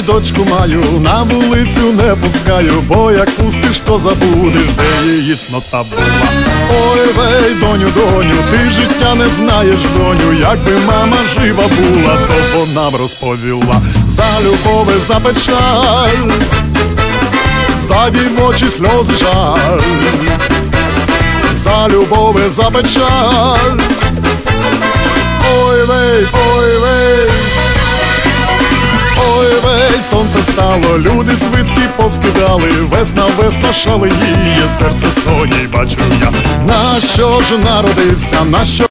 дочку маю, на вулицю не пускаю, бо як пустиш, то забудеш, де її цнота була. Ой вей, доню, доню, ти життя не знаєш, доню, якби мама жива була, то вона б розповіла за любов і за печаль, за дівочі сльози жаль, за любов і за печаль. Ой вей, ой вей, ой вей, сонце встало, люди свитки поскидали, весна, весна шалеє, серце соній бачу я. На що ж народився, на що